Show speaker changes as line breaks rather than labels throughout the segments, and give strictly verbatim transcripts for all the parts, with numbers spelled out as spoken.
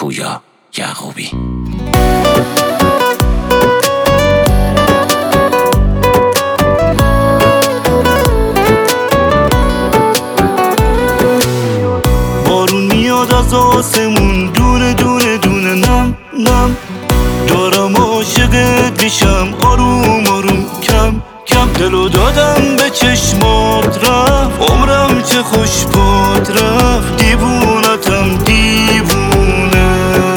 پویا یعقوبی.
بارون میاد از آسمون دونه دونه دونه نم نم، دارم عاشقت میشم آروم آروم کم کم. دلو دادم به چشمات رفت عمرم چه خوش باد رفت، دیوونتم دیوونه.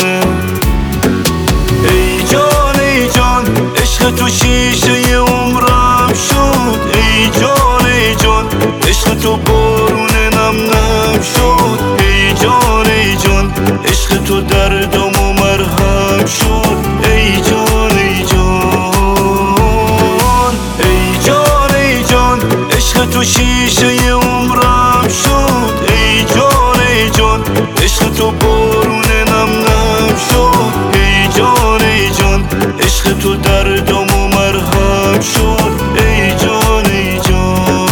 ای جان ای جان عشق تو شیشه عمرم شد، ای جان ای جان عشق تو بارون نم نم شد، ای جان ای جان عشق تو دردم و مرهم شد، ای جان ای جان. ای جان ای جان عشق تو شیشه عمرم شد، ای جان ای جان عشق تو بارون نم نم شد، ای جان ای جان عشق تو دردم و مرهم شد، ای جان ای جان.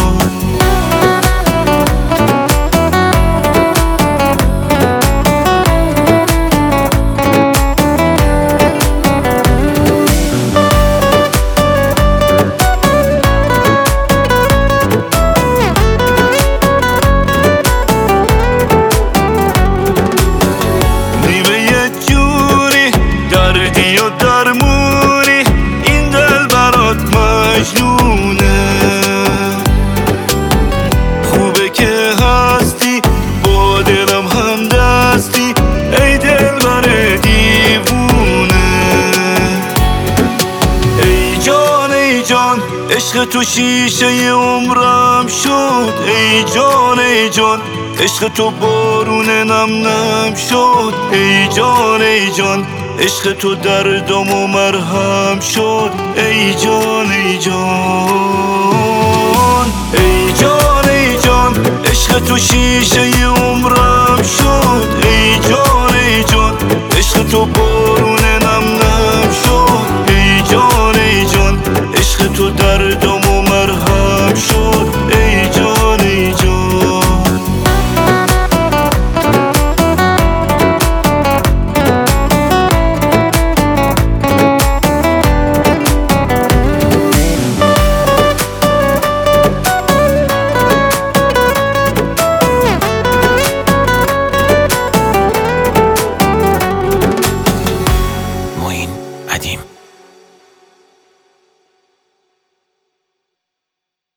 دردی و درمونی این دل برات مجنونه، خوبه که هستی با دلم هم دستی ای دل بر دیوونه. ای جان ای جان عشق تو شیشه عمرم شد، ای جان ای جان عشق تو بارون نم نم شد، ای جان ای جان عشق تو دردم و مرهم شد، ای جان ای جان. ای جان ای جان عشق تو شیشه عمرم